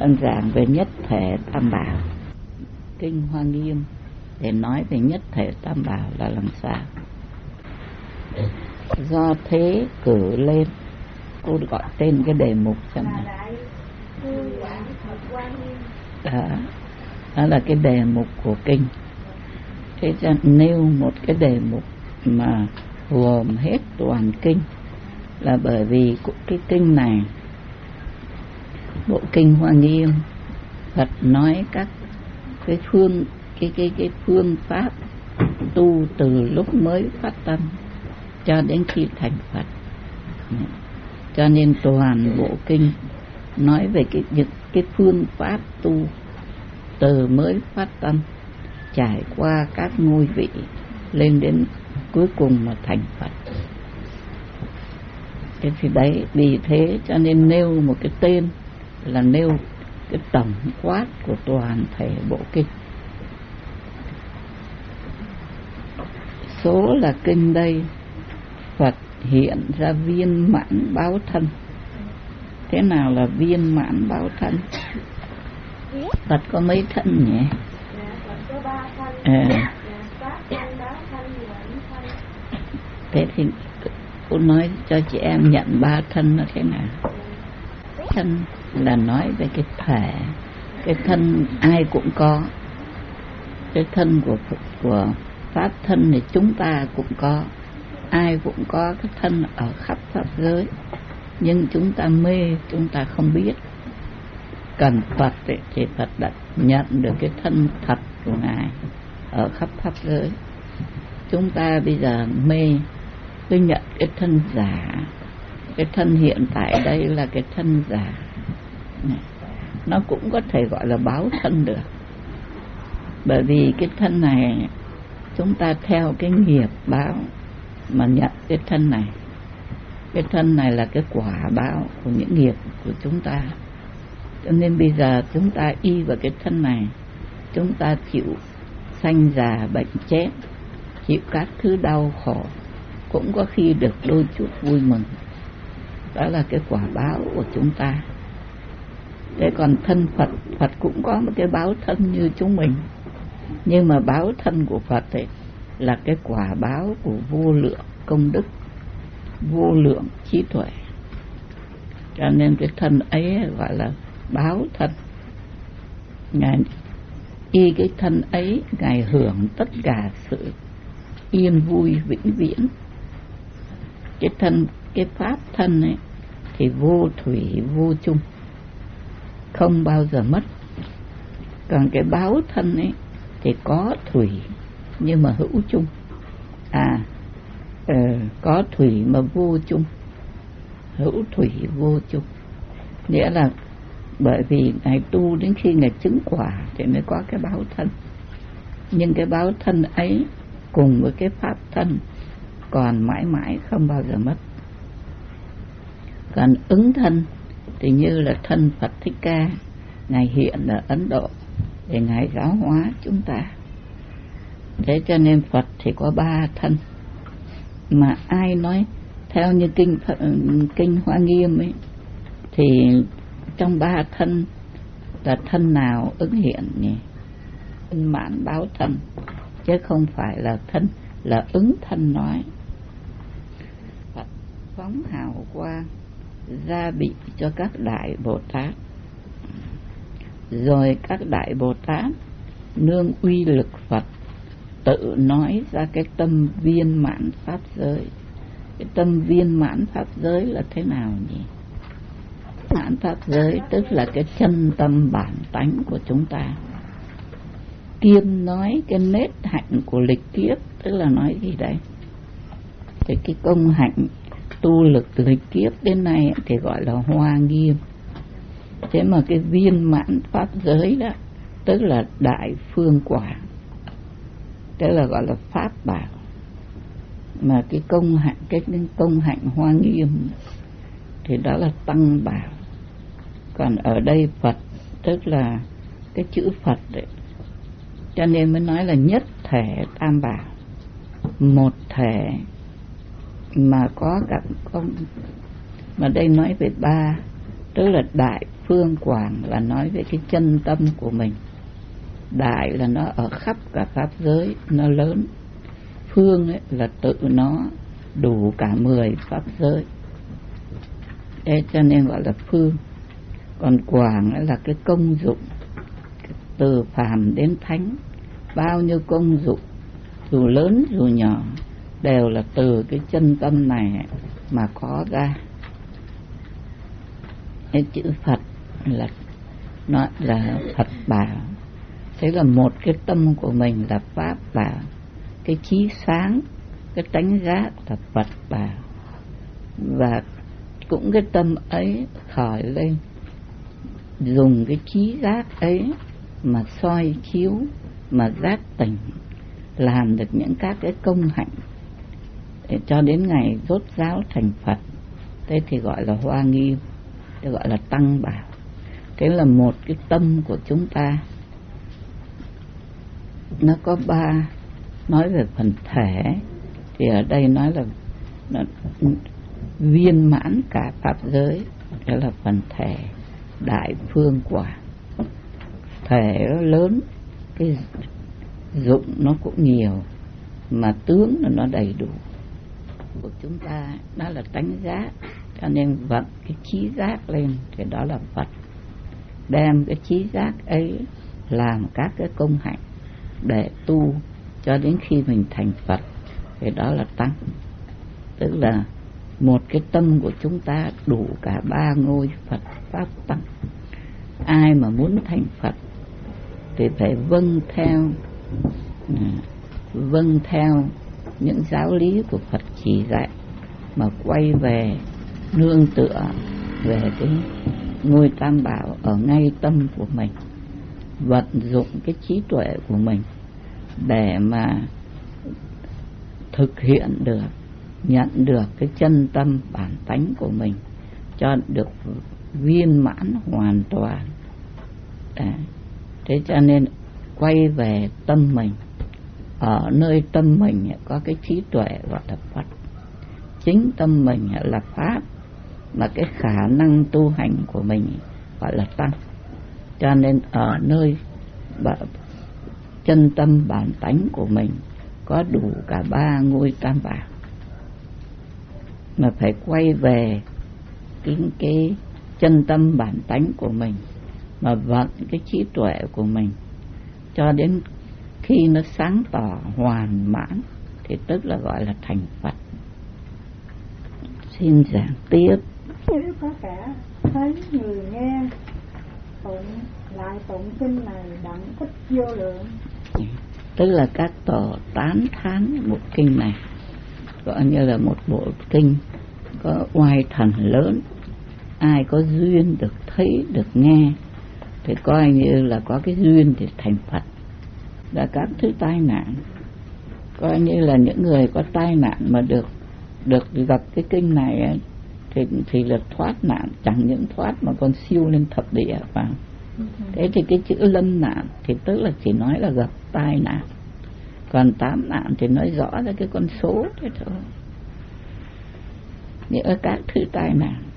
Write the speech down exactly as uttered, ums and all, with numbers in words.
con giảng về nhất thể tam bảo. Kinh Hoa Nghiêm để nói về nhất thể tam bảo là làm sao? Do thế cử lên, cô gọi tên cái đề mục xem này. Đó, đó là cái đề mục của kinh. Thế cho nêu một cái đề mục mà gồm hết toàn kinh là bởi vì cái kinh này, bộ kinh Hoa Nghiêm, Phật nói các cái phương cái cái cái phương pháp tu từ lúc mới phát tâm cho đến khi thành Phật. Cho nên toàn bộ kinh nói về cái những cái phương pháp tu từ mới phát tâm trải qua các ngôi vị lên đến cuối cùng mà thành Phật. Thế thì đấy, vì thế cho nên nêu một cái tên là nêu cái tổng quát của toàn thể bộ kinh. Số là kinh đây Phật hiện ra viên mãn báo thân. Thế nào là viên mãn báo thân? Phật có mấy thân nhỉ? À. Thế thì cô nói cho chị em nhận ba thân nó thế nào? Thân là nói về cái thể, cái thân ai cũng có. Cái thân của của pháp thân thì chúng ta cũng có, ai cũng có cái thân ở khắp pháp giới, nhưng chúng ta mê, chúng ta không biết. Cần Phật ấy, thì Phật đã nhận được cái thân thật của Ngài ở khắp pháp giới. Chúng ta bây giờ mê, tôi nhận cái thân giả, cái thân hiện tại đây là cái thân giả. Nó cũng có thể gọi là báo thân được, bởi vì cái thân này chúng ta theo cái nghiệp báo mà nhận cái thân này. Cái thân này là cái quả báo của những nghiệp của chúng ta. Cho nên bây giờ chúng ta y vào cái thân này, chúng ta chịu sanh già bệnh chết, chịu các thứ đau khổ, cũng có khi được đôi chút vui mừng. Đó là cái quả báo của chúng ta. Thế còn thân Phật, Phật cũng có một cái báo thân như chúng mình, nhưng mà báo thân của Phật ấy là cái quả báo của vô lượng công đức, vô lượng trí tuệ. Cho nên cái thân ấy gọi là báo thân. Ngài y cái thân ấy, Ngài hưởng tất cả sự yên vui vĩnh viễn. Cái thân, cái pháp thân ấy thì vô thủy vô chung, không bao giờ mất. Còn cái báo thân ấy thì có thủy nhưng mà hữu chung. À, ờ, có thủy mà vô chung, hữu thủy vô chung. Nghĩa là bởi vì Ngài tu đến khi Ngài chứng quả thì mới có cái báo thân. Nhưng cái báo thân ấy cùng với cái pháp thân còn mãi mãi không bao giờ mất. Còn ứng thân thì như là thân Phật Thích Ca, Ngài hiện ở Ấn Độ để Ngài giáo hóa chúng ta. Thế cho nên Phật thì có ba thân. Mà ai nói theo như kinh kinh Hoa Nghiêm ấy, thì trong ba thân là thân nào ứng hiện nhỉ? Thân mãn báo thân, chứ không phải là thân là ứng thân nói. Phật phóng hào quang gia bị cho các đại Bồ Tát, rồi các đại Bồ Tát nương uy lực Phật tự nói ra cái tâm viên mãn pháp giới. Cái tâm viên mãn pháp giới là thế nào nhỉ? Mãn pháp giới tức là cái chân tâm bản tánh của chúng ta. Kiêm nói cái nết hạnh của lịch kiếp, tức là nói gì đây? Thì cái công hạnh tu lực lịch kiếp đến nay thì gọi là Hoa Nghiêm. Thế mà cái viên mãn pháp giới đó tức là đại phương quả, tức là gọi là pháp bảo. Mà cái công hạnh cái công hạnh Hoa Nghiêm thì đó là tăng bảo. Còn ở đây Phật tức là cái chữ Phật đấy, cho nên mới nói là nhất thể tam bảo, một thể mà có cả công. Mà đây nói về ba Tức là đại phương quảng là nói về cái chân tâm của mình. Đại là nó ở khắp cả pháp giới, nó lớn. Phương ấy là tự nó đủ cả mười pháp giới. Thế cho nên gọi là phương. Còn quảng là cái công dụng, từ phàm đến thánh, bao nhiêu công dụng, dù lớn dù nhỏ, đều là từ cái chân tâm này mà có ra. Cái chữ Phật là nó là Phật bảo. Thế là một cái tâm của mình là Pháp bảo, cái trí sáng, cái tánh giác là Phật bảo. Và cũng cái tâm ấy khởi lên, dùng cái trí giác ấy mà soi chiếu, mà giác tỉnh, làm được những các cái công hạnh để cho đến ngày rốt ráo thành Phật. Thế thì gọi là Hoa Nghiêm, thế gọi là Tăng bảo. Thế là một cái tâm của chúng ta nó có ba. Nói về phần thể thì ở đây nói là, là viên mãn cả pháp giới, đó là phần thể đại phương quả. Thể nó lớn, cái dụng nó cũng nhiều, mà tướng là nó đầy đủ. Của chúng ta đó là tánh giác, cho nên vận cái trí giác lên thì đó là Phật. Đem cái trí giác ấy làm các cái công hạnh để tu cho đến khi mình thành Phật thì đó là Tăng. Tức là một cái tâm của chúng ta đủ cả ba ngôi Phật Pháp Tăng. Ai mà muốn thành Phật thì phải vâng theo vâng theo những giáo lý của Phật chỉ dạy, mà quay về nương tựa về cái ngôi Tam Bảo ở ngay tâm của mình, vận dụng cái trí tuệ của mình để mà thực hiện được, nhận được cái chân tâm bản tánh của mình cho được viên mãn hoàn toàn. Đấy. Thế cho nên quay về tâm mình, ở nơi tâm mình có cái trí tuệ gọi là Phật, chính tâm mình là Pháp, mà cái khả năng tu hành của mình gọi là Tăng. Cho nên ở nơi chân tâm bản tánh của mình có đủ cả ba ngôi Tam Bảo, mà phải quay về cái, cái chân tâm bản tánh của mình, mà vận cái trí tuệ của mình cho đến khi nó sáng tỏ hoàn mãn thì tức là gọi là thành Phật. Xin giảng tiếp. Nếu có cả thấy người nghe tụng lại tụng kinh này đặng thích vô lượng. Tức là các tổ tán thán một kinh này, gọi như là một bộ kinh có oai thần lớn. Ai có duyên được thấy được nghe thì coi như là có cái duyên thì thành Phật. Là các thứ tai nạn, coi như là những người có tai nạn mà được được gặp cái kinh này thì thì là thoát nạn, chẳng những thoát mà còn siêu lên thập địa vào. Thế thì cái chữ lâm nạn thì tức là chỉ nói là gặp tai nạn, còn tám nạn thì nói rõ ra cái con số thế thôi. Những các thứ tai nạn